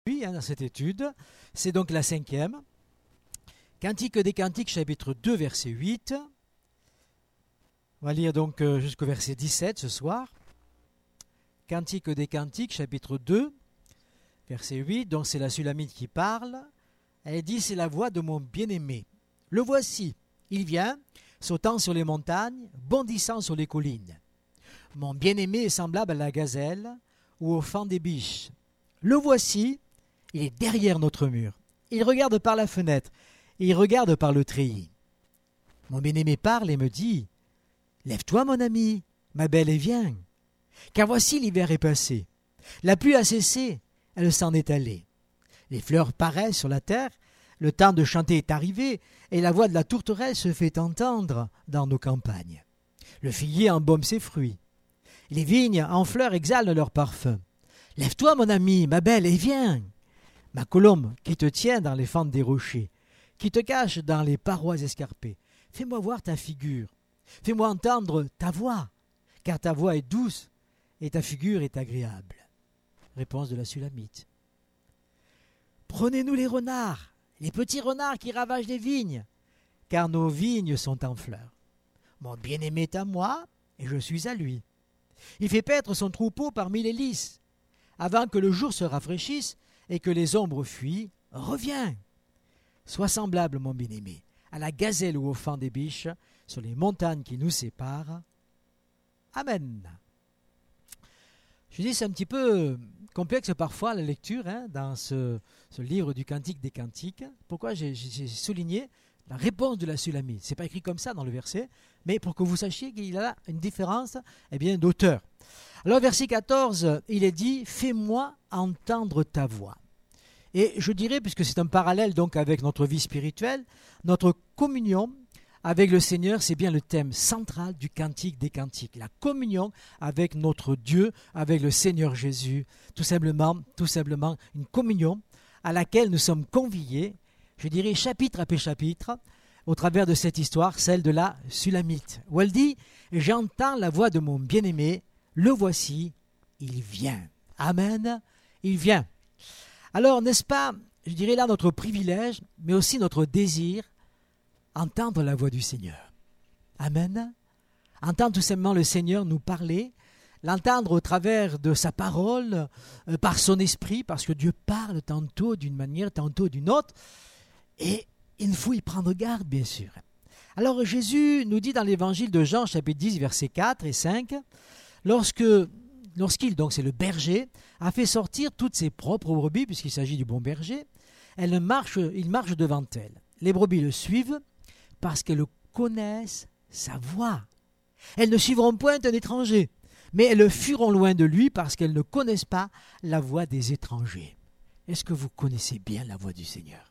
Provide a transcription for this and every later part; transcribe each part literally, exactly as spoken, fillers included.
Oui, hein, dans cette étude, c'est donc la cinquième. Cantique des Cantiques, chapitre deux, verset huit. On va lire donc euh, jusqu'au verset dix-sept ce soir. Cantique des Cantiques, chapitre deux, verset huit. Donc c'est la Sulamite qui parle. Elle dit, c'est la voix de mon bien-aimé. Le voici, il vient, sautant sur les montagnes, bondissant sur les collines. Mon bien-aimé est semblable à la gazelle ou au faon des biches. Le voici, il est derrière notre mur. Il regarde par la fenêtre, et il regarde par le treillis. Mon bien-aimé parle et me dit, « Lève-toi, mon ami, ma belle, et viens. Car voici l'hiver est passé. La pluie a cessé, elle s'en est allée. Les fleurs paraissent sur la terre, le temps de chanter est arrivé, et la voix de la tourterelle se fait entendre dans nos campagnes. Le figuier embaume ses fruits. Les vignes en fleurs exhalent leur parfum. Lève-toi, mon ami, ma belle, et viens. Ma colombe qui te tient dans les fentes des rochers, qui te cache dans les parois escarpées, fais-moi voir ta figure, fais-moi entendre ta voix, car ta voix est douce et ta figure est agréable. » Réponse de la Sulamite. « Prenez-nous les renards, les petits renards qui ravagent les vignes, car nos vignes sont en fleurs. Mon bien-aimé est à moi et je suis à lui. Il fait paître son troupeau parmi les lys. Avant que le jour se rafraîchisse et que les ombres fuient, reviens. Sois semblable, mon bien-aimé, à la gazelle ou au faon des biches sur les montagnes qui nous séparent. Amen. » Je dis, c'est un petit peu complexe parfois la lecture hein, dans ce, ce livre du Cantique des Cantiques. Pourquoi j'ai, j'ai souligné la réponse de la Sulamite. Ce n'est pas écrit comme ça dans le verset, mais pour que vous sachiez qu'il y a une différence eh bien, d'auteur. Alors, verset quatorze, il est dit « Fais-moi entendre ta voix ». Et je dirais, puisque c'est un parallèle donc avec notre vie spirituelle, notre communion avec le Seigneur, c'est bien le thème central du Cantique des Cantiques. La communion avec notre Dieu, avec le Seigneur Jésus. Tout simplement, tout simplement une communion à laquelle nous sommes conviés, je dirais chapitre après chapitre, au travers de cette histoire, celle de la Sulamite, où elle dit « J'entends la voix de mon bien-aimé, le voici, il vient. » Amen, il vient. Alors, n'est-ce pas, je dirais là, notre privilège, mais aussi notre désir, entendre la voix du Seigneur. Amen. Entendre tout simplement le Seigneur nous parler, l'entendre au travers de sa parole, euh, par son esprit, parce que Dieu parle tantôt d'une manière, tantôt d'une autre, et il faut y prendre garde, bien sûr. Alors, Jésus nous dit dans l'évangile de Jean, chapitre dix, versets quatre et cinq, lorsque, lorsqu'il, donc c'est le berger, a fait sortir toutes ses propres brebis, puisqu'il s'agit du bon berger, elle marche, il marche devant elles. Les brebis le suivent parce qu'elles connaissent sa voix. Elles ne suivront point un étranger, mais elles fuiront loin de lui parce qu'elles ne connaissent pas la voix des étrangers. Est-ce que vous connaissez bien la voix du Seigneur?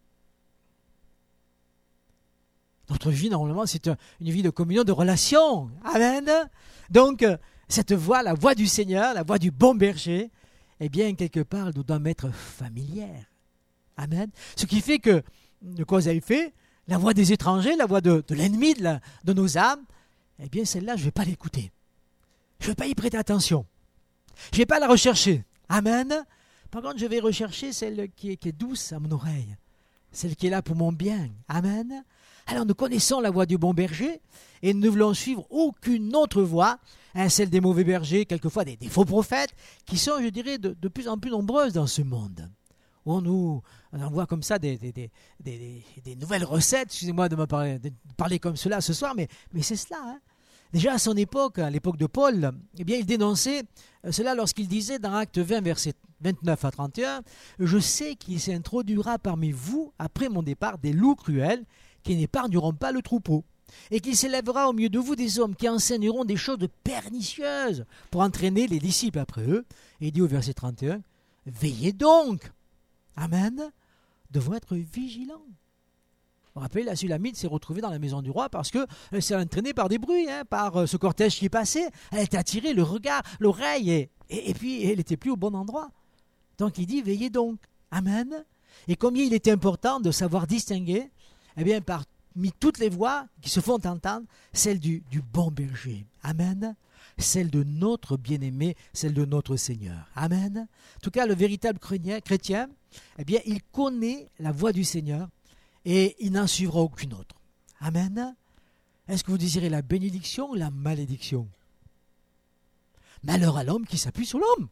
Notre vie, normalement, c'est une vie de communion, de relation. Amen. Donc, cette voix, la voix du Seigneur, la voix du bon berger, eh bien, quelque part, elle doit m'être familière. Amen. Ce qui fait que, de cause à effet, la voix des étrangers, la voix de, de l'ennemi de, la, de nos âmes, eh bien, celle-là, je ne vais pas l'écouter. Je ne vais pas y prêter attention. Je ne vais pas la rechercher. Amen. Par contre, je vais rechercher celle qui est, qui est douce à mon oreille, celle qui est là pour mon bien. Amen. Alors, nous connaissons la voix du bon berger et nous ne voulons suivre aucune autre voix, hein, celle des mauvais bergers, quelquefois des, des faux prophètes, qui sont, je dirais, de, de plus en plus nombreuses dans ce monde. On nous on envoie comme ça des, des, des, des, des nouvelles recettes, excusez-moi de me parler, de parler comme cela ce soir, mais, mais c'est cela. Hein. Déjà à son époque, à l'époque de Paul, eh bien, il dénonçait cela lorsqu'il disait dans Acte vingt, versets vingt-neuf à trente et un, « Je sais qu'il s'introduira parmi vous, après mon départ, des loups cruels, qui n'épargneront pas le troupeau, et qu'il s'élèvera au milieu de vous des hommes qui enseigneront des choses pernicieuses pour entraîner les disciples après eux. » Et il dit au verset trente et un, « Veillez donc !» Amen. Devons être vigilants. Vous vous rappelez, la Sulamite s'est retrouvée dans la maison du roi parce qu'elle s'est entraînée par des bruits, hein, par ce cortège qui passait. Elle était attirée, le regard, l'oreille, et, et, et puis elle n'était plus au bon endroit. Donc il dit, veillez donc. Amen. Et combien il était important de savoir distinguer, eh bien, par, mis toutes les voix qui se font entendre, celle du, du bon berger. Amen. Celle de notre bien-aimé, celle de notre Seigneur. Amen. En tout cas, le véritable chrétien, eh bien, il connaît la voix du Seigneur et il n'en suivra aucune autre. Amen. Est-ce que vous désirez la bénédiction ou la malédiction? Malheur à l'homme qui s'appuie sur l'homme.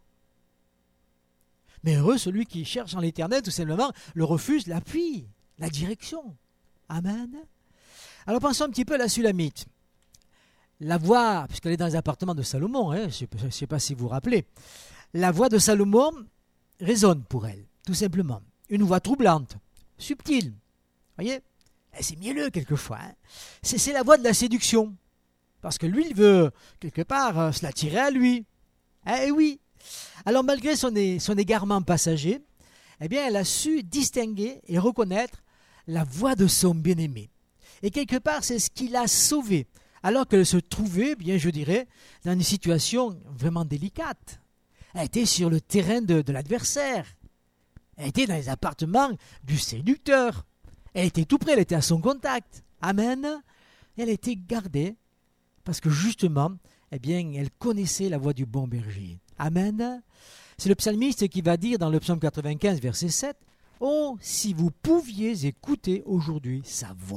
Mais heureux celui qui cherche en l'Éternel, tout simplement, le refuse, l'appui, la direction. Amen. Alors pensons un petit peu à la Sulamite. La voix, puisqu'elle est dans les appartements de Salomon, hein, je ne sais pas si vous vous rappelez, la voix de Salomon résonne pour elle, tout simplement. Une voix troublante, subtile. Voyez, c'est mielleux quelquefois. Hein. C'est, c'est la voix de la séduction. Parce que lui, il veut, quelque part, euh, se l'attirer à lui. Eh oui. Alors, malgré son, é- son égarement passager, eh bien, elle a su distinguer et reconnaître la voix de son bien-aimé. Et quelque part, c'est ce qui l'a sauvée, alors qu'elle se trouvait, bien, je dirais, dans une situation vraiment délicate. Elle était sur le terrain de, de l'adversaire. Elle était dans les appartements du séducteur. Elle était tout près, elle était à son contact. Amen. Et elle était gardée parce que justement, eh bien, elle connaissait la voix du bon berger. Amen. C'est le psalmiste qui va dire dans le psaume quatre-vingt-quinze, verset sept, « Oh, si vous pouviez écouter aujourd'hui sa voix. »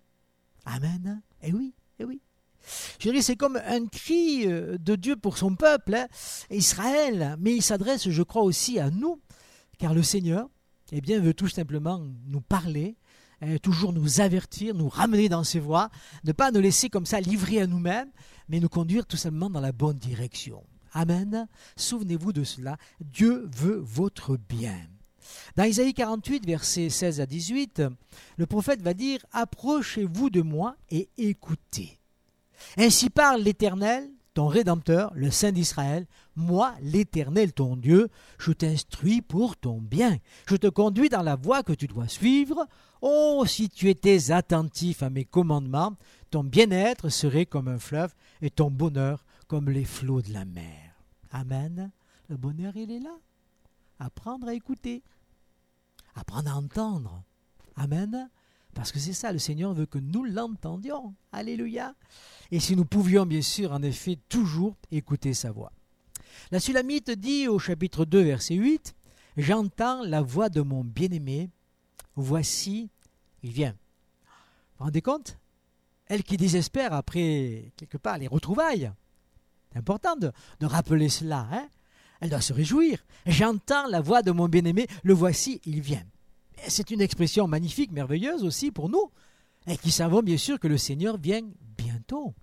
Amen. Eh oui, eh oui. Je dirais, c'est comme un cri de Dieu pour son peuple, hein, Israël, mais il s'adresse, je crois, aussi à nous, car le Seigneur, eh bien, veut tout simplement nous parler, hein, toujours nous avertir, nous ramener dans ses voies, ne pas nous laisser comme ça livrer à nous-mêmes, mais nous conduire tout simplement dans la bonne direction. Amen. Souvenez-vous de cela, Dieu veut votre bien. Dans Isaïe quarante-huit, versets seize à dix-huit, le prophète va dire « Approchez-vous de moi et écoutez. Ainsi parle l'Éternel, ton Rédempteur, le Saint d'Israël. Moi, l'Éternel, ton Dieu, je t'instruis pour ton bien. Je te conduis dans la voie que tu dois suivre. Oh, si tu étais attentif à mes commandements, ton bien-être serait comme un fleuve et ton bonheur comme les flots de la mer. » Amen. Le bonheur, il est là. Apprendre à écouter. Apprendre à entendre. Amen. Parce que c'est ça, le Seigneur veut que nous l'entendions. Alléluia. Et si nous pouvions, bien sûr, en effet, toujours écouter sa voix. La Sulamite dit au chapitre deux, verset huit, « J'entends la voix de mon bien-aimé. Voici, il vient. » Vous vous rendez compte? Elle qui désespère après, quelque part, les retrouvailles. C'est important de, de rappeler cela. Hein? Elle doit se réjouir. « J'entends la voix de mon bien-aimé. Le voici, il vient. » C'est une expression magnifique, merveilleuse aussi pour nous, et qui savons bien sûr que le Seigneur vient bientôt.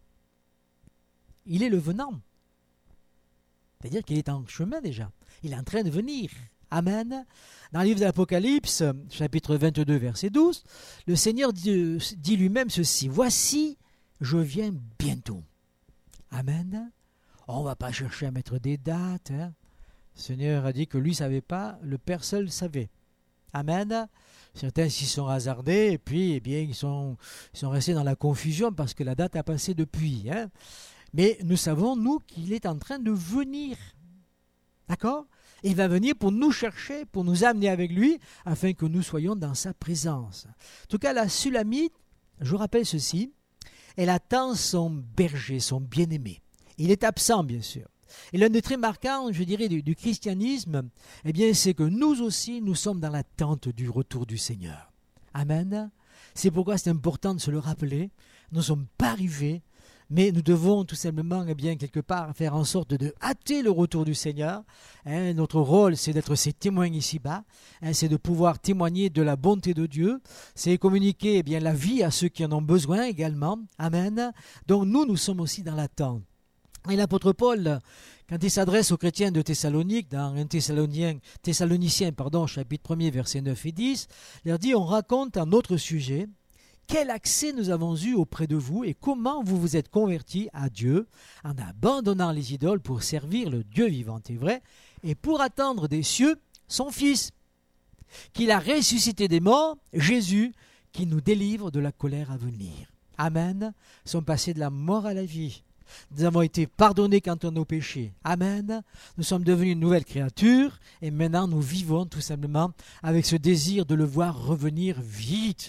Il est le venant. C'est-à-dire qu'il est en chemin déjà. Il est en train de venir. Amen. Dans le livre de l'Apocalypse, chapitre vingt-deux, verset douze, le Seigneur dit, dit lui-même ceci, « Voici, je viens bientôt. » Amen. On ne va pas chercher à mettre des dates. Hein. Le Seigneur a dit que lui ne savait pas, le Père seul savait. Amen. Certains s'y sont hasardés et puis eh bien, ils, sont, ils sont restés dans la confusion parce que la date a passé depuis. Hein. Mais nous savons, nous, qu'il est en train de venir. D'accord? Il va venir pour nous chercher, pour nous amener avec lui, afin que nous soyons dans sa présence. En tout cas, la Sulamite, je vous rappelle ceci, elle attend son berger, son bien-aimé. Il est absent, bien sûr. Et l'un des traits marquants, je dirais, du, du christianisme, eh bien, c'est que nous aussi, nous sommes dans l'attente du retour du Seigneur. Amen. C'est pourquoi c'est important de se le rappeler. Nous ne sommes pas arrivés, mais nous devons tout simplement, eh bien, quelque part, faire en sorte de hâter le retour du Seigneur. Hein, notre rôle, c'est d'être ses témoins ici-bas. Hein, c'est de pouvoir témoigner de la bonté de Dieu. C'est communiquer eh bien, la vie à ceux qui en ont besoin également. Amen. Donc nous, nous sommes aussi dans l'attente. Et l'apôtre Paul, quand il s'adresse aux chrétiens de Thessalonique, dans un Thessalonien, Thessaloniciens, pardon, chapitre premier, versets neuf et dix, il leur dit, on raconte un autre sujet, quel accès nous avons eu auprès de vous et comment vous vous êtes convertis à Dieu en abandonnant les idoles pour servir le Dieu vivant et vrai et pour attendre des cieux son Fils, qu'il a ressuscité des morts, Jésus, qui nous délivre de la colère à venir. Amen. Nous sommes passés de la mort à la vie. Nous avons été pardonnés quant à nos péchés. Amen. Nous sommes devenus une nouvelle créature et maintenant nous vivons tout simplement avec ce désir de le voir revenir vite,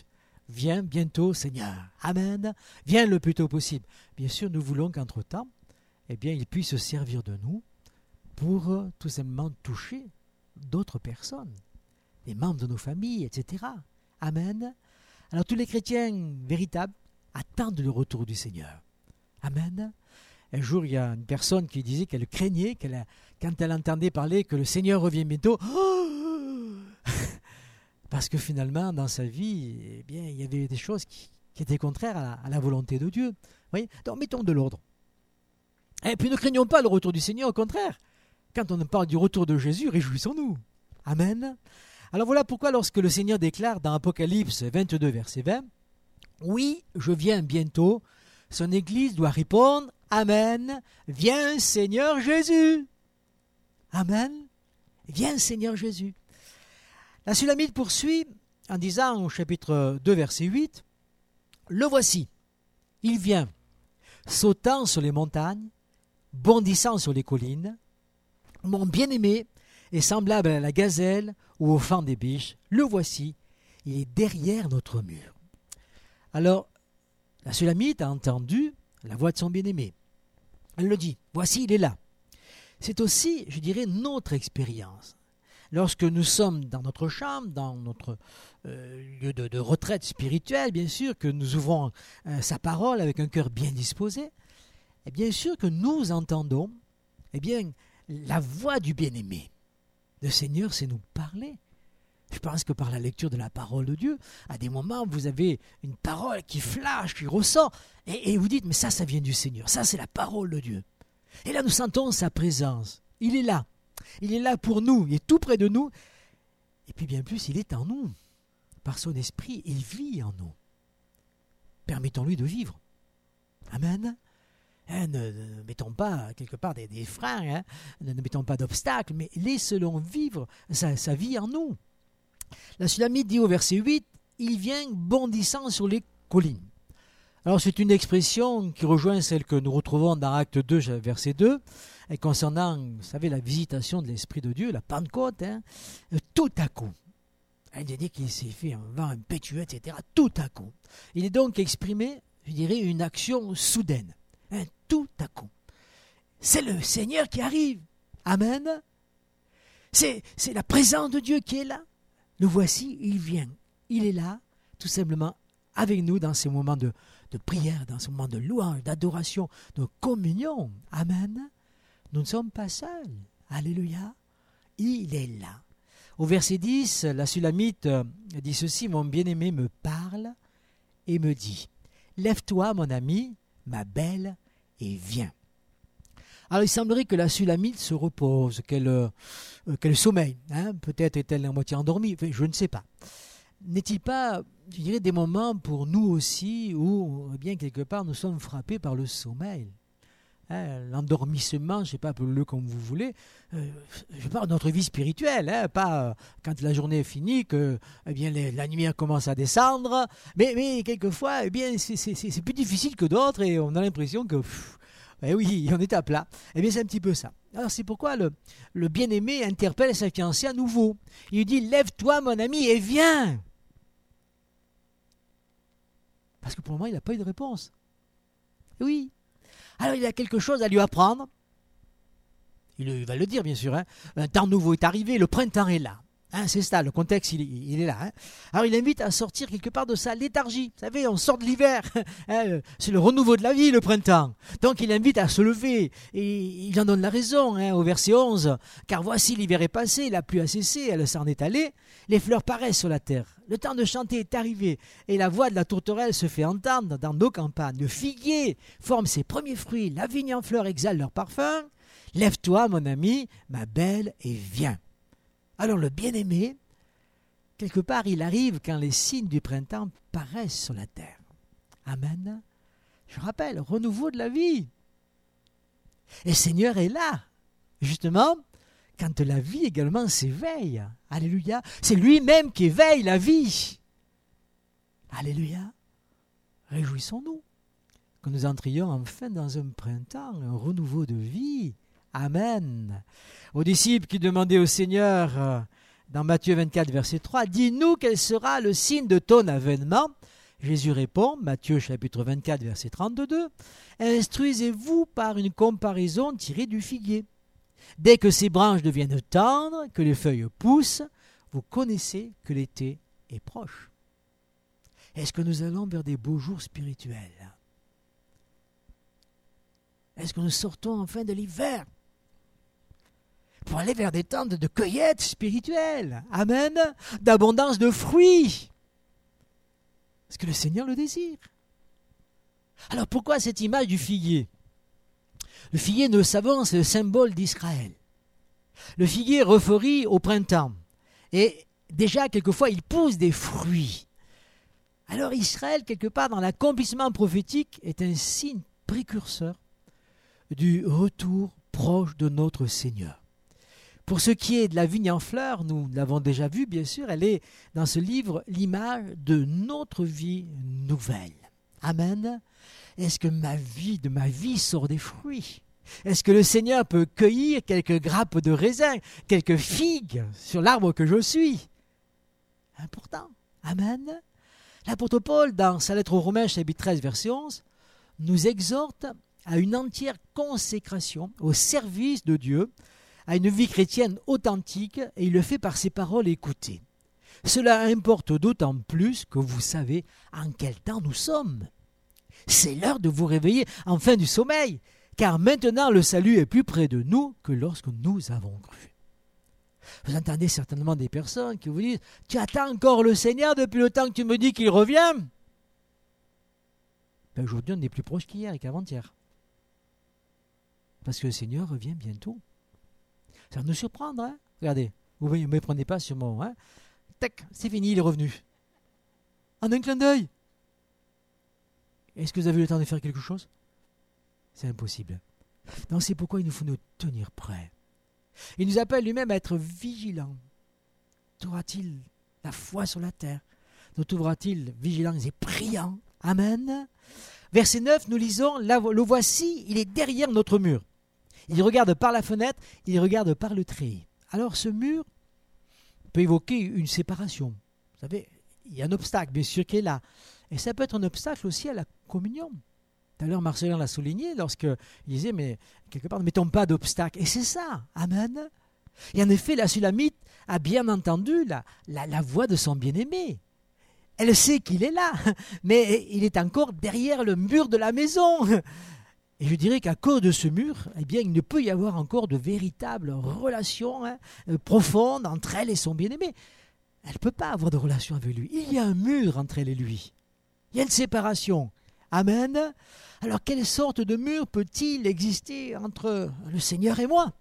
viens bientôt, Seigneur. Amen. Viens le plus tôt possible. Bien sûr, nous voulons qu'entre-temps, eh bien, il puisse se servir de nous pour euh, tout simplement toucher d'autres personnes, des membres de nos familles, et cetera. Amen. Alors tous les chrétiens véritables attendent le retour du Seigneur. Amen. Un jour, il y a une personne qui disait qu'elle craignait, qu'elle a, quand elle entendait parler que le Seigneur revient bientôt, oh parce que finalement, dans sa vie, eh bien, il y avait des choses qui, qui étaient contraires à la, à la volonté de Dieu. Vous voyez, donc mettons de l'ordre. Et puis ne craignons pas le retour du Seigneur, au contraire. Quand on parle du retour de Jésus, réjouissons-nous. Amen. Alors voilà pourquoi lorsque le Seigneur déclare dans Apocalypse vingt-deux, verset vingt, « Oui, je viens bientôt », son Église doit répondre « Amen, viens Seigneur Jésus ». Amen, viens Seigneur Jésus. La Sulamite poursuit en disant au chapitre deux, verset huit, « Le voici, il vient, sautant sur les montagnes, bondissant sur les collines, mon bien-aimé est semblable à la gazelle ou au faon des biches. Le voici, il est derrière notre mur. » Alors, la Sulamite a entendu la voix de son bien-aimé. Elle le dit, voici, il est là. C'est aussi, je dirais, notre expérience. Lorsque nous sommes dans notre chambre, dans notre euh, lieu de, de retraite spirituelle, bien sûr, que nous ouvrons euh, sa parole avec un cœur bien disposé, et bien sûr que nous entendons eh bien, la voix du bien-aimé. Le Seigneur sait nous parler. Je pense que par la lecture de la parole de Dieu, à des moments, vous avez une parole qui flash, qui ressort, et, et vous dites, mais ça, ça vient du Seigneur. Ça, c'est la parole de Dieu. Et là, nous sentons sa présence. Il est là. Il est là pour nous. Il est tout près de nous. Et puis, bien plus, il est en nous. Par son esprit, il vit en nous. Permettons-lui de vivre. Amen. Hein, ne, ne mettons pas quelque part des, des freins, hein, ne, ne mettons pas d'obstacles, mais laissons-le vivre sa, sa vie en nous. La Sulamite dit au verset huit, « Il vient bondissant sur les collines ». Alors c'est une expression qui rejoint celle que nous retrouvons dans Acte deux, verset deux, et concernant, vous savez, la visitation de l'Esprit de Dieu, la Pentecôte, hein, tout à coup. Il dit qu'il s'est fait un vent impétueux, et cetera. Tout à coup. Il est donc exprimé, je dirais, une action soudaine. Hein, tout à coup. C'est le Seigneur qui arrive. Amen. C'est, c'est la présence de Dieu qui est là. Le voici, il vient. Il est là, tout simplement, avec nous dans ces moments de, de prière, dans ces moments de louange, d'adoration, de communion. Amen. Nous ne sommes pas seuls. Alléluia. Il est là. Au verset dix, la Sulamite dit ceci, « Mon bien-aimé me parle et me dit, « Lève-toi, mon ami, ma belle, et viens. » Alors il semblerait que la Sulamite se repose, qu'elle, euh, qu'elle sommeille. Hein? Peut-être est-elle à moitié endormie, enfin, je ne sais pas. N'est-il pas, je dirais, des moments pour nous aussi où, eh bien, quelque part, nous sommes frappés par le sommeil, hein? L'endormissement, je ne sais pas, appelez-le comme vous voulez. Euh, je parle de notre vie spirituelle, hein? Pas euh, quand la journée est finie, que eh bien, les, la lumière commence à descendre. Mais, mais quelquefois, eh bien, c'est, c'est, c'est, c'est plus difficile que d'autres et on a l'impression que... Pff, eh oui, on est à plat. Eh bien, c'est un petit peu ça. Alors, c'est pourquoi le, le bien-aimé interpelle sa fiancée à nouveau. Il lui dit, « Lève-toi, mon ami, et viens !» Parce que pour le moment, il n'a pas eu de réponse. Oui. Alors, il a quelque chose à lui apprendre. Il, il va le dire, bien sûr. Hein. Un temps nouveau est arrivé, le printemps est là. Hein, c'est ça, le contexte, il, il est là. Hein. Alors, il invite à sortir quelque part de sa léthargie. Vous savez, on sort de l'hiver. Hein, c'est le renouveau de la vie, le printemps. Donc, il invite à se lever. Et il en donne la raison, hein, au verset onze. « Car voici, l'hiver est passé, la pluie a cessé, elle s'en est allée. Les fleurs paraissent sur la terre. Le temps de chanter est arrivé. Et la voix de la tourterelle se fait entendre dans nos campagnes. Le figuier forme ses premiers fruits. La vigne en fleurs exhale leur parfum. Lève-toi, mon ami, ma belle, et viens. » Alors le bien-aimé, quelque part, il arrive quand les signes du printemps paraissent sur la terre. Amen. Je rappelle, renouveau de la vie. Et le Seigneur est là, justement, quand la vie également s'éveille. Alléluia. C'est lui-même qui éveille la vie. Alléluia. Réjouissons-nous que nous entrions enfin dans un printemps, un renouveau de vie. Amen. Aux disciples qui demandaient au Seigneur, dans Matthieu vingt-quatre, verset trois, « Dis-nous quel sera le signe de ton avènement Jésus répond, Matthieu chapitre vingt-quatre, verset trente-deux, « Instruisez-vous par une comparaison tirée du figuier. Dès que ses branches deviennent tendres, que les feuilles poussent, vous connaissez que l'été est proche. » Est-ce que nous allons vers des beaux jours spirituels? Est-ce que nous sortons enfin de l'hiver pour aller vers des temps de cueillette spirituelle? Amen. D'abondance de fruits. Est-ce que le Seigneur le désire? Alors pourquoi cette image du figuier? Le figuier, nous le savons, c'est le symbole d'Israël. Le figuier refleurit au printemps. Et déjà, quelquefois, il pousse des fruits. Alors Israël, quelque part dans l'accomplissement prophétique, est un signe précurseur du retour proche de notre Seigneur. Pour ce qui est de la vigne en fleurs, nous l'avons déjà vu, bien sûr, elle est dans ce livre l'image de notre vie nouvelle. Amen. Est-ce que ma vie, de ma vie sort des fruits? Est-ce que le Seigneur peut cueillir quelques grappes de raisin, quelques figues sur l'arbre que je suis? Important. Amen. L'apôtre Paul, dans sa lettre aux Romains, chapitre treize, verset onze, nous exhorte à une entière consécration au service de Dieu, à une vie chrétienne authentique, et il le fait par ses paroles écoutées. Cela importe d'autant plus que vous savez en quel temps nous sommes. C'est l'heure de vous réveiller en fin du sommeil, car maintenant le salut est plus près de nous que lorsque nous avons cru. Vous entendez certainement des personnes qui vous disent « Tu attends encore le Seigneur depuis le temps que tu me dis qu'il revient ?» Ben aujourd'hui, on est plus proche qu'hier et qu'avant-hier. Parce que le Seigneur revient bientôt. Ça va nous surprendre, hein? Regardez, vous ne me méprenez pas sur mon... Hein? Tac, c'est fini, il est revenu. En un clin d'œil. Est-ce que vous avez eu le temps de faire quelque chose? C'est impossible. Donc c'est pourquoi il nous faut nous tenir prêts. Il nous appelle lui-même à être vigilants. Trouvera-t-il la foi sur la terre? Nous trouvera-t-il vigilants et priants? Amen. Verset neuf, nous lisons, le voici, il est derrière notre mur. Il regarde par la fenêtre, il regarde par le treillis. Alors ce mur peut évoquer une séparation. Vous savez, il y a un obstacle, bien sûr, qui est là. Et ça peut être un obstacle aussi à la communion. Tout à l'heure, Marcelin l'a souligné lorsqu'il disait, mais quelque part, ne mettons pas d'obstacle. Et c'est ça, amen. Et en effet, la Sulamite a bien entendu la, la, la voix de son bien-aimé. Elle sait qu'il est là, mais il est encore derrière le mur de la maison. Et je dirais qu'à cause de ce mur, eh bien, il ne peut y avoir encore de véritables relations hein, profondes entre elle et son bien-aimé. Elle ne peut pas avoir de relation avec lui. Il y a un mur entre elle et lui. Il y a une séparation. Amen. Alors, quelle sorte de mur peut-il exister entre le Seigneur et moi?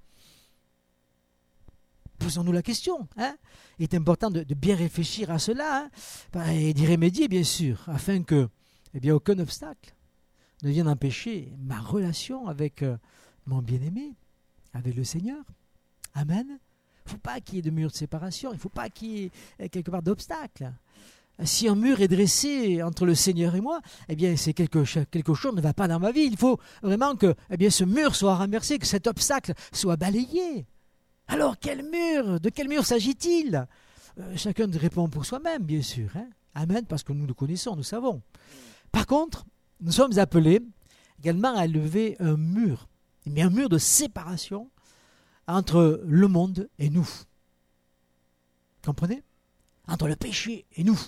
Posons-nous la question. Hein. Il est important de, de bien réfléchir à cela hein, et d'y remédier, bien sûr, afin que eh bien, aucun obstacle ne vienne empêcher ma relation avec euh, mon bien-aimé, avec le Seigneur. Amen. Il ne faut pas qu'il y ait de mur de séparation, il ne faut pas qu'il y ait quelque part d'obstacle. Si un mur est dressé entre le Seigneur et moi, eh bien, c'est quelque, quelque chose ne va pas dans ma vie. Il faut vraiment que eh bien, ce mur soit renversé, que cet obstacle soit balayé. Alors, quel mur? De quel mur s'agit-il? euh, Chacun répond pour soi-même, bien sûr. Hein. Amen, parce que nous nous connaissons, nous savons. Par contre, nous sommes appelés également à lever un mur, mais un mur de séparation entre le monde et nous. Comprenez? Entre le péché et nous.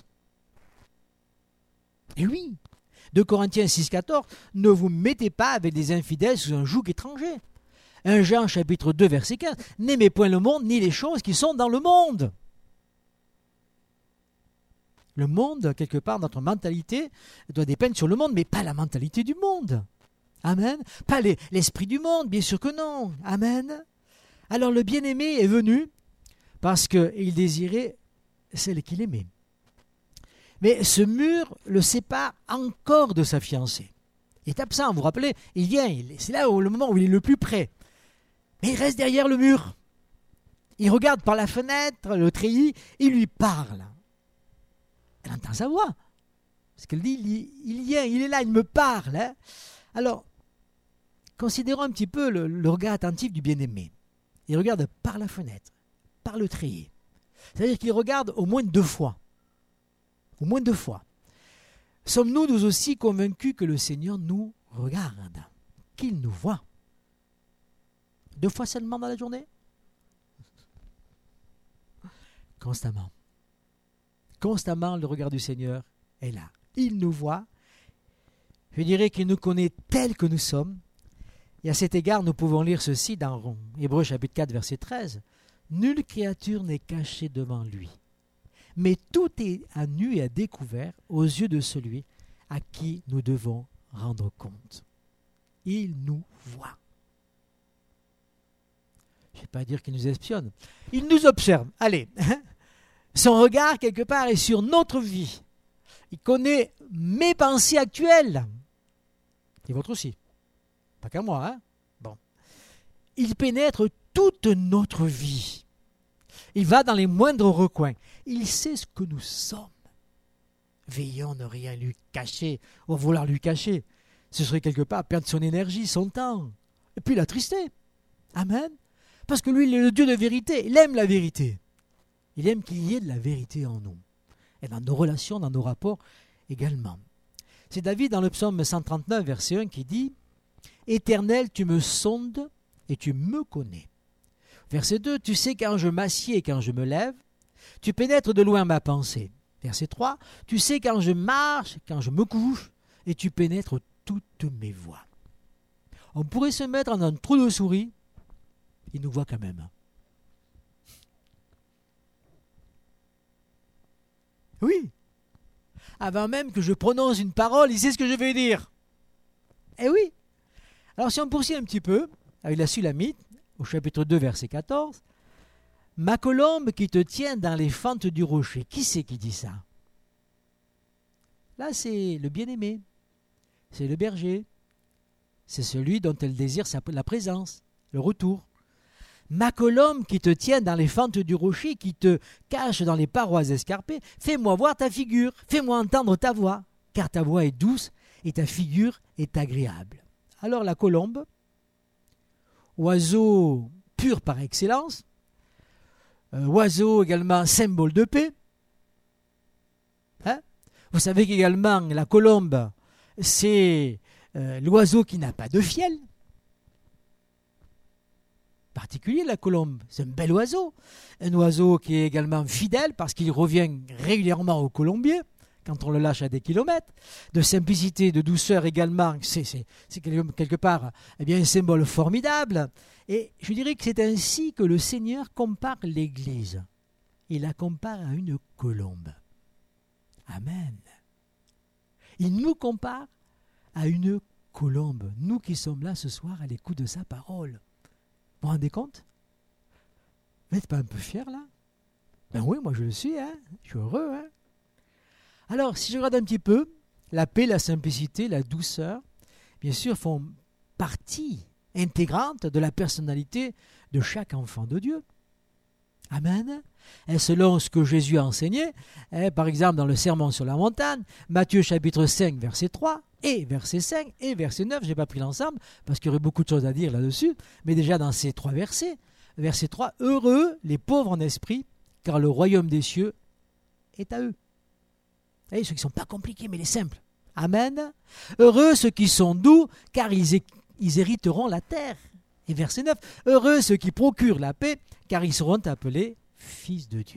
Et oui, deux Corinthiens six, quatorze, ne vous mettez pas avec des infidèles sous un joug étranger. un Jean chapitre deux, verset quinze, n'aimez point le monde ni les choses qui sont dans le monde. Le monde, quelque part, notre mentalité doit dépendre sur le monde, mais pas la mentalité du monde. Amen. Pas les, l'esprit du monde, bien sûr que non. Amen. Alors le bien-aimé est venu parce qu'il désirait celle qu'il aimait. Mais ce mur le sépare encore de sa fiancée. Il est absent, vous vous rappelez, il vient, il, c'est là où, le moment où il est le plus près. Mais il reste derrière le mur. Il regarde par la fenêtre, le treillis, il lui parle. Elle entend sa voix. Parce qu'elle dit, il, il vient, il est là, il me parle. Hein. Alors, considérons un petit peu le, le regard attentif du bien-aimé. Il regarde par la fenêtre, par le treillis. C'est-à-dire qu'il regarde au moins deux fois. Au moins deux fois. sommes-nous nous aussi convaincus que le Seigneur nous regarde, qu'il nous voit? Deux fois seulement dans la journée? Constamment. Constamment, le regard du Seigneur est là. Il nous voit. Je dirais qu'il nous connaît tels que nous sommes. Et à cet égard, nous pouvons lire ceci dans Hébreux chapitre quatre, verset treize. « Nulle créature n'est cachée devant lui, mais tout est à nu et à découvert aux yeux de celui à qui nous devons rendre compte. » Il nous voit. Je ne vais pas dire qu'il nous espionne. Il nous observe. Allez, son regard, quelque part, est sur notre vie. Il connaît mes pensées actuelles. Et votre aussi. Pas qu'à moi, hein? Bon. Il pénètre toute notre vie. Il va dans les moindres recoins. Il sait ce que nous sommes. Veillons ne rien lui cacher, ou vouloir lui cacher. Ce serait quelque part perdre son énergie, son temps. Et puis l'attrister. Amen. Parce que lui, il est le Dieu de vérité. Il aime la vérité. Il aime qu'il y ait de la vérité en nous. Et dans nos relations, dans nos rapports également. C'est David dans le psaume cent trente-neuf, verset un, qui dit « Éternel, tu me sondes et tu me connais. » Verset deux, « Tu sais quand je m'assieds et quand je me lève. Tu pénètres de loin ma pensée. » Verset trois, « Tu sais quand je marche, quand je me couche, et tu pénètres toutes mes voies. » On pourrait se mettre dans un trou de souris. Il nous voit quand même. Oui. Avant même que je prononce une parole, il sait ce que je vais dire. Eh oui. Alors si on poursuit un petit peu, avec la Sulamite, au chapitre deux, verset quatorze, « Ma colombe qui te tient dans les fentes du rocher. » Qui c'est qui dit ça? Là, c'est le bien-aimé. C'est le berger. C'est celui dont elle désire sa, la présence, le retour. Ma colombe qui te tient dans les fentes du rocher, qui te cache dans les parois escarpées, fais-moi voir ta figure, fais-moi entendre ta voix, car ta voix est douce et ta figure est agréable. Alors la colombe, oiseau pur par excellence, euh, oiseau également symbole de paix. Hein? Vous savez qu'également la colombe, c'est euh, l'oiseau qui n'a pas de fiel. Particulier la colombe, c'est un bel oiseau, un oiseau qui est également fidèle parce qu'il revient régulièrement au colombier quand on le lâche à des kilomètres, de simplicité, de douceur également, c'est, c'est, c'est quelque part eh bien, un symbole formidable. Et je dirais que c'est ainsi que le Seigneur compare l'Église. Il la compare à une colombe. Amen. Il nous compare à une colombe, nous qui sommes là ce soir à l'écoute de sa parole. Vous vous rendez compte? Vous n'êtes pas un peu fiers là? Ben oui, moi je le suis, hein? Je suis heureux. Hein? Alors, si je regarde un petit peu, la paix, la simplicité, la douceur, bien sûr, font partie intégrante de la personnalité de chaque enfant de Dieu. Amen. Et selon ce que Jésus a enseigné, hein, par exemple dans le Sermon sur la montagne, Matthieu chapitre cinq, verset trois, et verset cinq, et verset neuf, je n'ai pas pris l'ensemble, parce qu'il y aurait beaucoup de choses à dire là-dessus, mais déjà dans ces trois versets, verset trois, « Heureux les pauvres en esprit, car le royaume des cieux est à eux. » Vous voyez, ceux qui ne sont pas compliqués, mais les simples. Amen. « Heureux ceux qui sont doux, car ils, é- ils hériteront la terre. » Et verset neuf, « Heureux ceux qui procurent la paix, car ils seront appelés fils de Dieu. »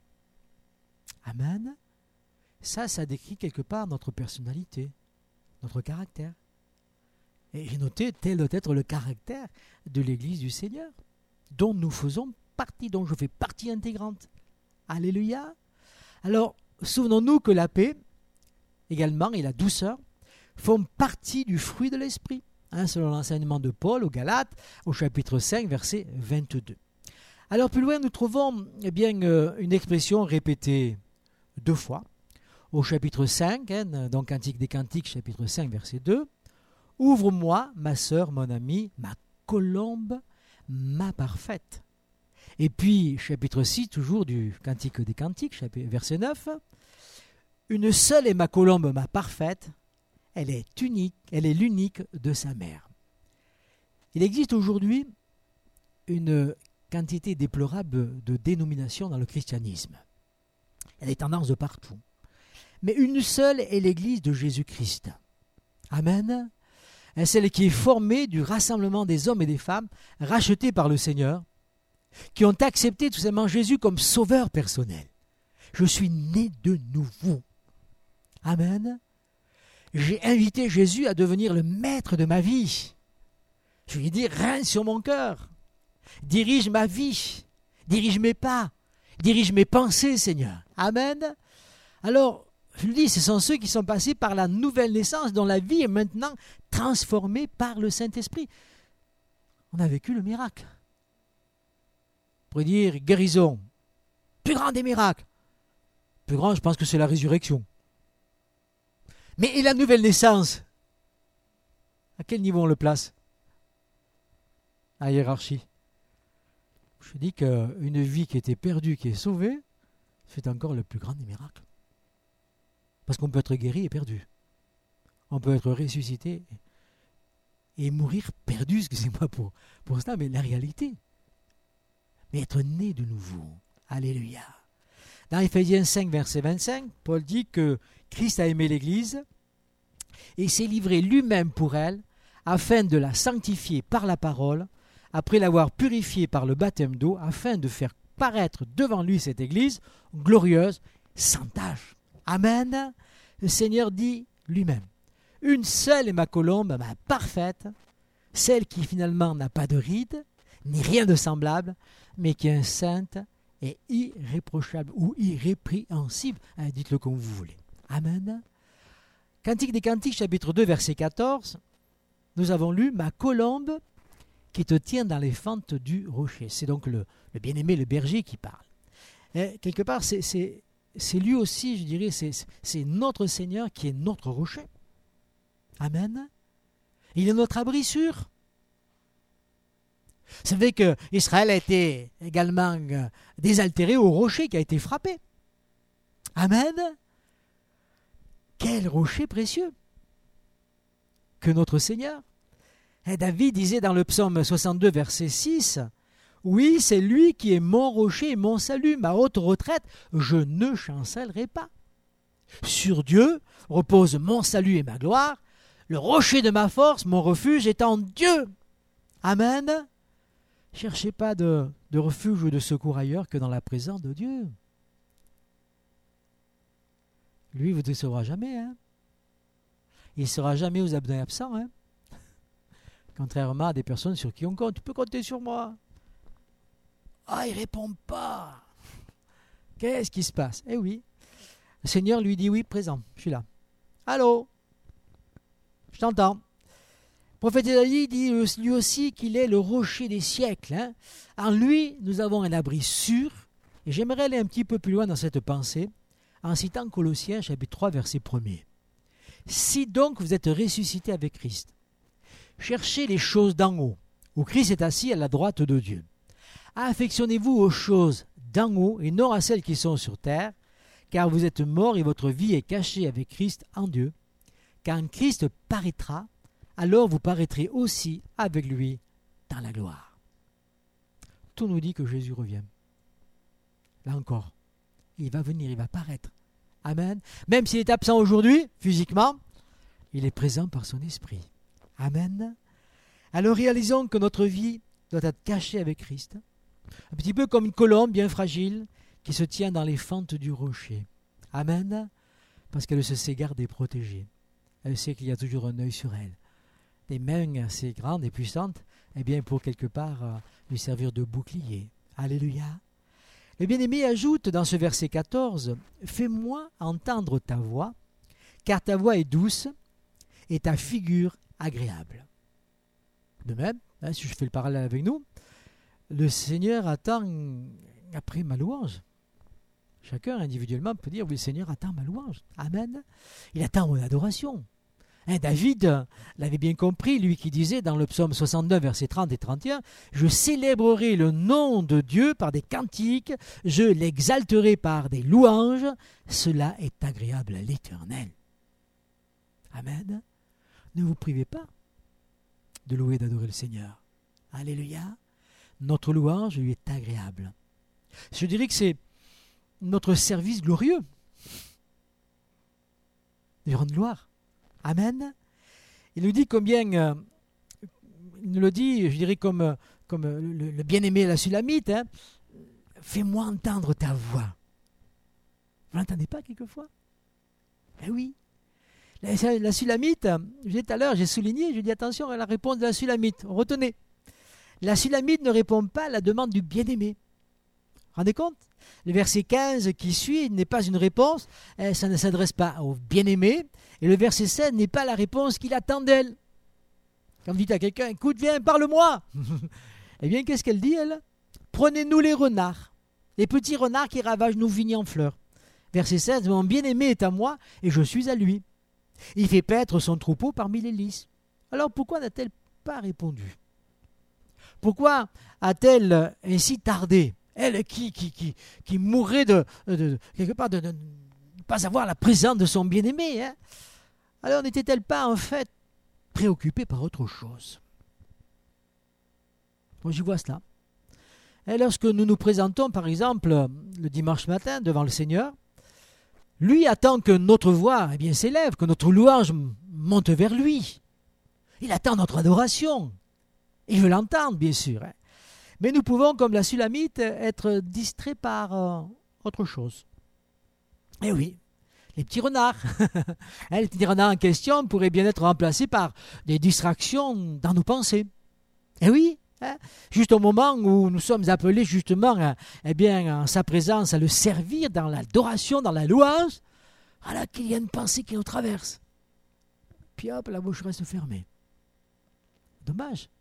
Amen. Ça, ça décrit quelque part notre personnalité, notre caractère. Et j'ai noté, tel doit être le caractère de l'Église du Seigneur, dont nous faisons partie, dont je fais partie intégrante. Alléluia. Alors, souvenons-nous que la paix, également, et la douceur, font partie du fruit de l'Esprit, hein, selon l'enseignement de Paul aux Galates, au chapitre cinq, verset vingt-deux. Alors, plus loin, nous trouvons eh bien, euh, une expression répétée deux fois, au chapitre cinq, hein, donc Cantique des Cantiques, chapitre cinq, verset deux. « Ouvre-moi, ma sœur, mon amie, ma colombe, ma parfaite. » Et puis, chapitre six, toujours du Cantique des Cantiques, chapitre, verset neuf. « Une seule est ma colombe, ma parfaite, elle est unique, elle est l'unique de sa mère. » Il existe aujourd'hui une quantité déplorable de dénominations dans le christianisme. Il y a des tendances de partout. mais une seule est l'Église de Jésus-Christ. Amen. Et celle qui est formée du rassemblement des hommes et des femmes rachetés par le Seigneur, qui ont accepté tout simplement Jésus comme sauveur personnel. Je suis né de nouveau. Amen. J'ai invité Jésus à devenir le maître de ma vie. Je lui ai dit, règne sur mon cœur. Dirige ma vie. Dirige mes pas. Dirige mes pensées, Seigneur. Amen. Alors, je lui dis, ce sont ceux qui sont passés par la nouvelle naissance, dont la vie est maintenant transformée par le Saint-Esprit. On a vécu le miracle. On pourrait dire guérison. Plus grand des miracles. Plus grand, je pense que c'est la résurrection. Mais et la nouvelle naissance? À quel niveau on le place? La hiérarchie. Je dis qu'une vie qui était perdue, qui est sauvée, c'est encore le plus grand des miracles. Parce qu'on peut être guéri et perdu. On peut être ressuscité et mourir perdu, excusez-moi pour, pour cela, mais la réalité. Mais être né de nouveau. Alléluia. Dans Éphésiens cinq, verset vingt-cinq, Paul dit que Christ a aimé l'Église et s'est livré lui-même pour elle afin de la sanctifier par la parole, après l'avoir purifiée par le baptême d'eau, afin de faire paraître devant lui cette Église glorieuse, sans tache. Amen. Le Seigneur dit lui-même, une seule est ma colombe, ma parfaite, celle qui finalement n'a pas de rides, ni rien de semblable, mais qui est sainte et irréprochable ou irrépréhensible. Hein, dites-le comme vous voulez. Amen. Cantique des Cantiques, chapitre deux, verset quatorze, nous avons lu « Ma colombe qui te tient dans les fentes du rocher ». C'est donc le, le bien-aimé, le berger qui parle. Et quelque part, c'est, c'est, c'est lui aussi, je dirais, c'est, c'est notre Seigneur qui est notre rocher. Amen. Il est notre abri sûr. Vous savez qu'Israël a été également désaltéré au rocher qui a été frappé. Amen. Quel rocher précieux que notre Seigneur. Et David disait dans le psaume soixante-deux, verset six, « Oui, c'est lui qui est mon rocher et mon salut, ma haute retraite, je ne chancellerai pas. Sur Dieu repose mon salut et ma gloire, le rocher de ma force, mon refuge est en Dieu. » Amen. Cherchez pas de, de refuge ou de secours ailleurs que dans la présence de Dieu. Lui, vous ne sauvera jamais. Hein? Il ne sera jamais aux abonnés absents. Hein? Contrairement à des personnes sur qui on compte. Tu peux compter sur moi. Ah, il ne répond pas. Qu'est-ce qui se passe? Eh oui. Le Seigneur lui dit oui, présent. Je suis là. Allô? Je t'entends. Le prophète Isaïe dit lui aussi qu'il est le rocher des siècles. Hein. En lui, nous avons un abri sûr. Et j'aimerais aller un petit peu plus loin dans cette pensée en citant Colossiens chapitre trois, verset premier. Si donc vous êtes ressuscités avec Christ, cherchez les choses d'en haut, où Christ est assis à la droite de Dieu. Affectionnez-vous aux choses d'en haut et non à celles qui sont sur terre, car vous êtes morts et votre vie est cachée avec Christ en Dieu. Quand Christ paraîtra, alors vous paraîtrez aussi avec lui dans la gloire. Tout nous dit que Jésus revient. Là encore, il va venir, il va paraître. Amen. Même s'il est absent aujourd'hui, physiquement, il est présent par son esprit. Amen. Alors réalisons que notre vie doit être cachée avec Christ. Un petit peu comme une colombe bien fragile qui se tient dans les fentes du rocher. Amen. Parce qu'elle se sait garder et protégée. Elle sait qu'il y a toujours un œil sur elle. Des mains assez grandes et puissantes, eh bien pour quelque part euh, lui servir de bouclier. Alléluia. Le bien-aimé ajoute dans ce verset quatorze, « Fais-moi entendre ta voix, car ta voix est douce et ta figure agréable. » De même, hein, si je fais le parallèle avec nous, le Seigneur attend après ma louange. Chacun individuellement peut dire, oui, le Seigneur attend ma louange. Amen. Il attend mon adoration. Hein, David l'avait bien compris, lui qui disait dans le psaume soixante-neuf, versets trente et trente et un, « Je célébrerai le nom de Dieu par des cantiques, je l'exalterai par des louanges, cela est agréable à l'Éternel. » Amen. Ne vous privez pas de louer et d'adorer le Seigneur. Alléluia. Notre louange lui est agréable. Je dirais que c'est notre service glorieux. lui rendre gloire. Amen. Il nous dit combien, euh, il nous le dit, je dirais comme, comme le, le bien-aimé la Sulamite, hein, fais-moi entendre ta voix. Vous l'entendez pas quelquefois? Eh oui. La, la Sulamite, je disais tout à l'heure, j'ai souligné, je dis attention à la réponse de la Sulamite. Retenez. La Sulamite ne répond pas à la demande du bien-aimé. Vous vous rendez compte? Le verset quinze qui suit n'est pas une réponse, ça ne s'adresse pas au bien-aimé, et le verset seize n'est pas la réponse qu'il attend d'elle. Quand vous dites à quelqu'un, écoute, viens, parle-moi. Eh bien, qu'est-ce qu'elle dit, elle? Prenez-nous les renards, les petits renards qui ravagent nos vignes en fleurs. Verset seize, mon bien-aimé est à moi, et je suis à lui. Il fait paître son troupeau parmi les lys. Alors pourquoi n'a-t-elle pas répondu? Pourquoi a-t-elle ainsi tardé? Elle qui, qui, qui, qui mourrait de, de, de quelque part de, de ne pas avoir la présence de son bien-aimé. Hein? Alors n'était-elle pas en fait préoccupée par autre chose? Moi j'y vois cela. Et lorsque nous nous présentons par exemple le dimanche matin devant le Seigneur, lui attend que notre voix eh bien, s'élève, que notre louange monte vers lui. Il attend notre adoration. Il veut l'entendre bien sûr. Hein? Mais nous pouvons, comme la Sulamite, être distraits par euh, autre chose. Eh oui, les petits renards. Les petits renards en question pourraient bien être remplacés par des distractions dans nos pensées. Eh oui, hein, juste au moment où nous sommes appelés justement à, eh bien, en sa présence à le servir dans l'adoration, dans la louange, voilà qu'il y a une pensée qui nous traverse. Puis hop, la bouche reste fermée. Dommage.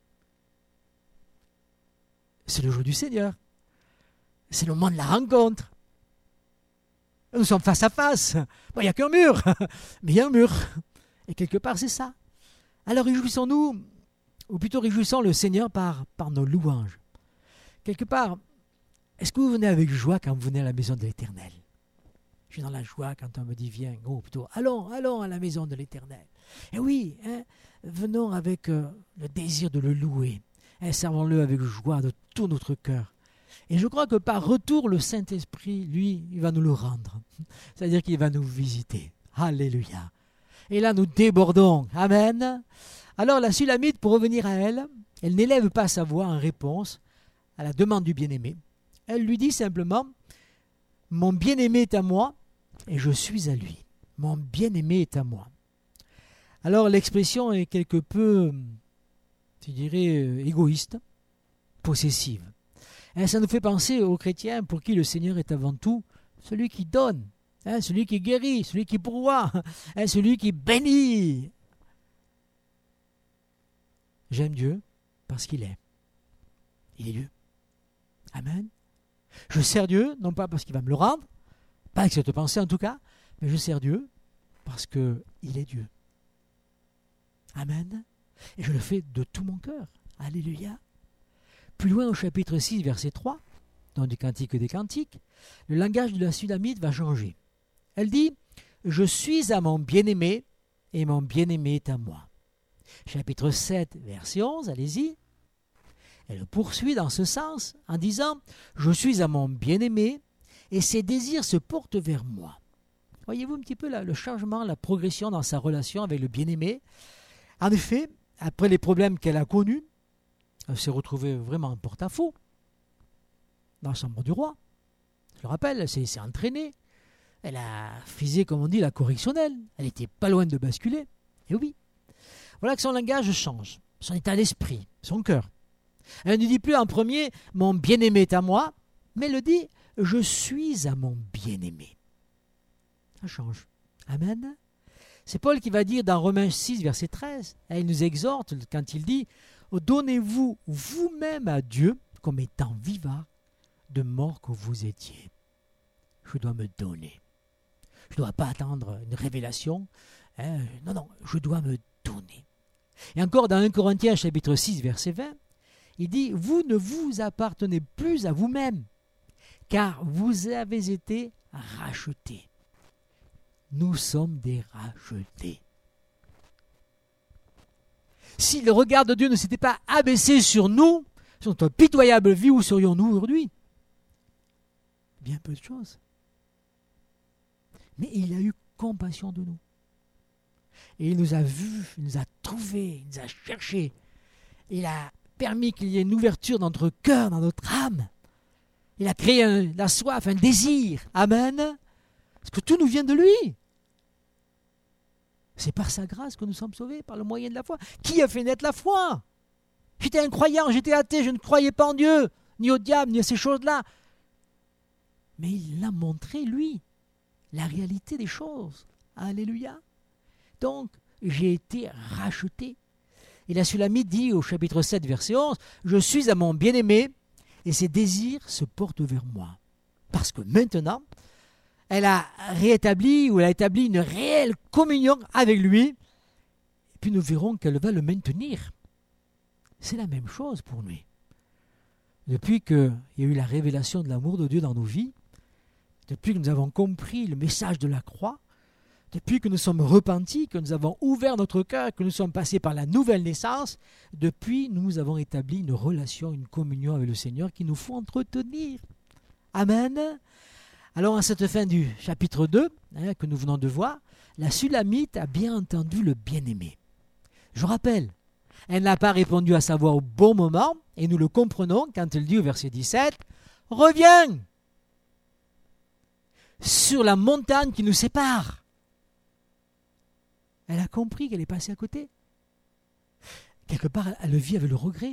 C'est le jour du Seigneur. C'est le moment de la rencontre. Nous sommes face à face. Bon, il n'y a qu'un mur, mais il y a un mur. Et quelque part, c'est ça. Alors réjouissons-nous, ou plutôt réjouissons le Seigneur par, par nos louanges. Quelque part, est-ce que vous venez avec joie quand vous venez à la maison de l'Éternel? Je suis dans la joie quand on me dit viens, ou plutôt allons, allons à la maison de l'Éternel. Et oui, hein, venons avec euh, le désir de le louer. Et servons-le avec joie de tout notre cœur. Et je crois que par retour, le Saint-Esprit, lui, il va nous le rendre. C'est-à-dire qu'il va nous visiter. Alléluia. Et là, nous débordons. Amen. Alors, la Sulamite, pour revenir à elle, elle n'élève pas sa voix en réponse à la demande du bien-aimé. Elle lui dit simplement, « Mon bien-aimé est à moi et je suis à lui. Mon bien-aimé est à moi. » Alors, l'expression est quelque peu... je dirais, égoïste, possessive. Et ça nous fait penser aux chrétiens pour qui le Seigneur est avant tout celui qui donne, hein, celui qui guérit, celui qui pourvoit, hein, celui qui bénit. J'aime Dieu parce qu'il est. Il est Dieu. Amen. Je sers Dieu, non pas parce qu'il va me le rendre, pas avec cette pensée en tout cas, mais je sers Dieu parce qu'il est Dieu. Amen. Et je le fais de tout mon cœur. Alléluia. Plus loin au chapitre six, verset trois, dans du Cantique des Cantiques, le langage de la Sulamite va changer. Elle dit « Je suis à mon bien-aimé et mon bien-aimé est à moi. » Chapitre sept, verset onze, allez-y. Elle poursuit dans ce sens en disant « Je suis à mon bien-aimé et ses désirs se portent vers moi. » Voyez-vous un petit peu là, le changement, la progression dans sa relation avec le bien-aimé. En effet, après les problèmes qu'elle a connus, elle s'est retrouvée vraiment en porte-à-faux dans la chambre du roi. Je le rappelle, elle s'est entraînée. Elle a frisé, comme on dit, la correctionnelle. Elle n'était pas loin de basculer. Et oui. Voilà que son langage change, son état d'esprit, son cœur. Elle ne dit plus en premier « Mon bien-aimé est à moi », mais elle dit « Je suis à mon bien-aimé ». Ça change. Amen. C'est Paul qui va dire dans Romains six, verset treize, et il nous exhorte quand il dit « Donnez-vous vous-même à Dieu comme étant vivant, de mort que vous étiez. » Je dois me donner. Je ne dois pas attendre une révélation. Hein. Non, non, je dois me donner. Et encore dans un Corinthiens chapitre six, verset vingt, il dit « Vous ne vous appartenez plus à vous-même, car vous avez été rachetés. » Nous sommes des rachetés. Si le regard de Dieu ne s'était pas abaissé sur nous, sur notre pitoyable vie, où serions-nous aujourd'hui? Bien peu de choses. Mais il a eu compassion de nous. Et il nous a vus, il nous a trouvés, il nous a cherchés. Il a permis qu'il y ait une ouverture dans notre cœur, dans notre âme. Il a créé un, la soif, un désir. Amen. Parce que tout nous vient de lui. C'est par sa grâce que nous sommes sauvés, par le moyen de la foi. Qui a fait naître la foi? J'étais incroyant, j'étais athée, je ne croyais pas en Dieu, ni au diable, ni à ces choses-là. Mais il l'a montré, lui, la réalité des choses. Alléluia. Donc, j'ai été racheté. Et la Sulamite dit au chapitre sept, verset onze, « Je suis à mon bien-aimé, et ses désirs se portent vers moi. » Parce que maintenant, elle a réétabli ou elle a établi une réelle communion avec lui. Et puis nous verrons qu'elle va le maintenir. C'est la même chose pour lui. Depuis qu'il y a eu la révélation de l'amour de Dieu dans nos vies, depuis que nous avons compris le message de la croix, depuis que nous sommes repentis, que nous avons ouvert notre cœur, que nous sommes passés par la nouvelle naissance, depuis nous avons établi une relation, une communion avec le Seigneur qu'il nous faut entretenir. Amen. Alors à cette fin du chapitre deux, hein, que nous venons de voir, la Sulamite a bien entendu le bien-aimé. Je rappelle, elle n'a pas répondu à sa voix au bon moment, et nous le comprenons quand elle dit au verset dix-sept, « Reviens sur la montagne qui nous sépare. » Elle a compris qu'elle est passée à côté. Quelque part, elle le vit avec le regret.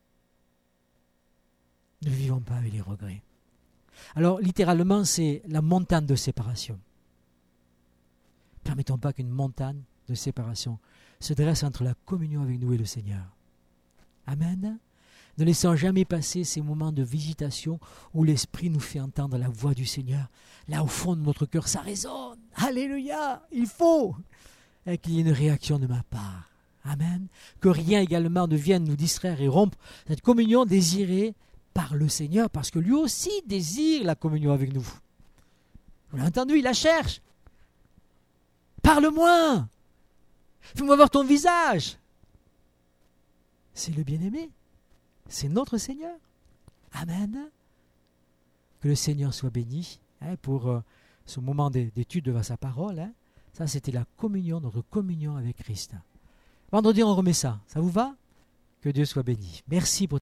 Ne vivons pas avec les regrets. Alors, littéralement, c'est la montagne de séparation. Permettons pas qu'une montagne de séparation se dresse entre la communion avec nous et le Seigneur. Amen. Ne laissons jamais passer ces moments de visitation où l'Esprit nous fait entendre la voix du Seigneur. Là, au fond de notre cœur, ça résonne. Alléluia. Il faut qu'il y ait une réaction de ma part. Amen. Que rien également ne vienne nous distraire et rompre cette communion désirée par le Seigneur, parce que lui aussi désire la communion avec nous. Vous l'avez entendu, il la cherche. Parle-moi. Fais-moi voir ton visage. C'est le bien-aimé. C'est notre Seigneur. Amen. Que le Seigneur soit béni hein, pour euh, ce moment d'étude de sa parole. Hein. Ça, c'était la communion, notre communion avec Christ. Vendredi, on remet ça. Ça vous va? Que Dieu soit béni. Merci pour